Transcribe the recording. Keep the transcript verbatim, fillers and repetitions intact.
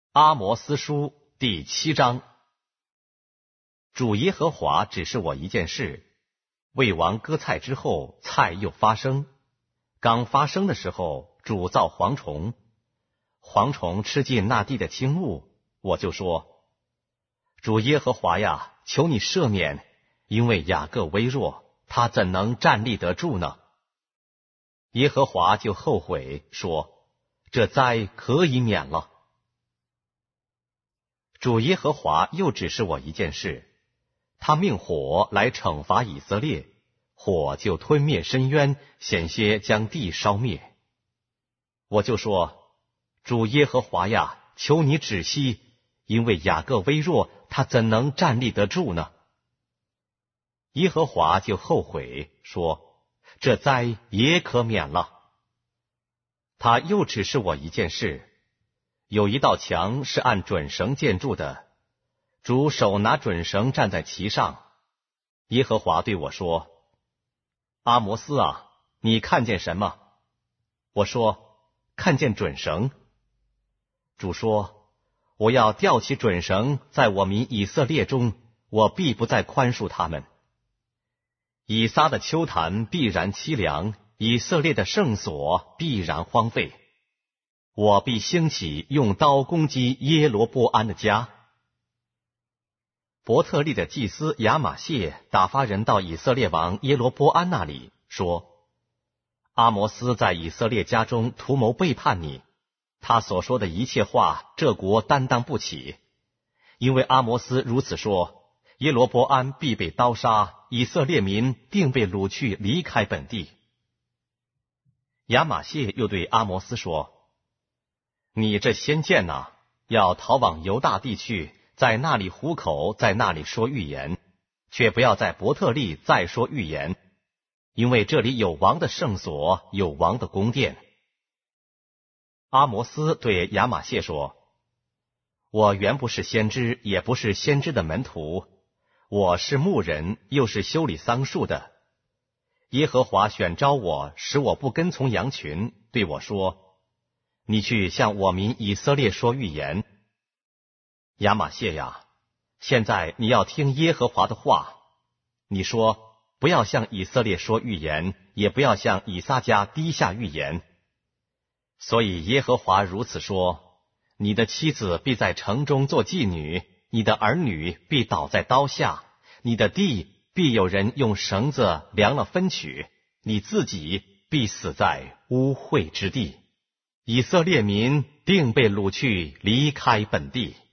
阿摩司书第七章。主耶和华指示我一件事，魏王割菜之后，菜又发生。刚发生的时候，主造蝗虫，蝗虫吃尽那地的青物，我就说：主耶和华呀，求你赦免，因为雅各微弱，他怎能站立得住呢？耶和华就后悔说：这灾可以免了。主耶和华又指示我一件事，他命火来惩罚以色列，火就吞灭深渊，险些将地烧灭。我就说：主耶和华呀，求你止息，因为雅各微弱，他怎能站立得住呢？耶和华就后悔说：这灾也可免了。他又指示我一件事，有一道墙是按准绳建筑的，主手拿准绳站在其上。耶和华对我说：阿摩斯啊，你看见什么？我说：看见准绳。主说：我要吊起准绳，在我民以色列中，我必不再宽恕他们。以撒的丘坛必然凄凉，以色列的圣所必然荒废。我必兴起，用刀攻击耶罗波安的家。伯特利的祭司亚玛谢打发人到以色列王耶罗波安那里，说：阿摩斯在以色列家中图谋背叛你，他所说的一切话，这国担当不起。因为阿摩斯如此说，耶罗波安必被刀杀，以色列民定被掳去离开本地。亚玛谢又对阿摩斯说：你这先见呐、啊，要逃往犹大地去，在那里糊口，在那里说预言，却不要在伯特利再说预言，因为这里有王的圣所，有王的宫殿。阿摩斯对亚玛谢说：我原不是先知，也不是先知的门徒，我是牧人，又是修理桑树的。耶和华选召我，使我不跟从羊群，对我说：你去向我民以色列说预言。亚玛谢呀，现在你要听耶和华的话。你说：不要向以色列说预言，也不要向以撒家低下预言。所以耶和华如此说：你的妻子必在城中做妓女，你的儿女必倒在刀下，你的地必有人用绳子量了分取，你自己必死在污秽之地。以色列民定被掳去离开本地。